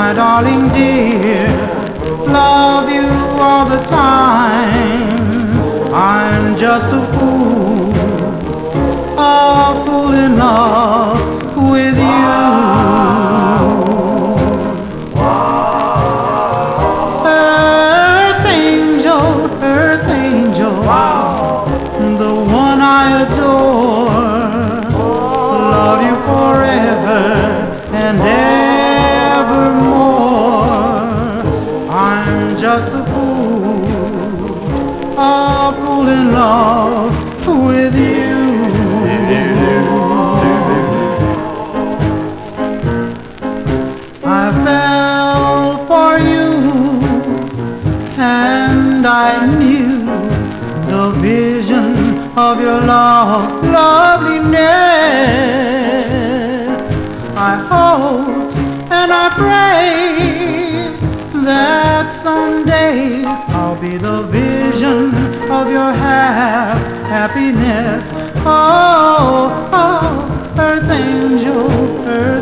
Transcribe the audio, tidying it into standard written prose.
my darling dear, love you all the time. I'm just a fool in love with you. Earth angel, the one I adore, love you forever and evermore. I'm just a fool in love with you. I fell for you, and I knew the vision of your loveliness. I hope and I pray that someday I'll be the vision of your happiness. Oh, oh, earth angel, earth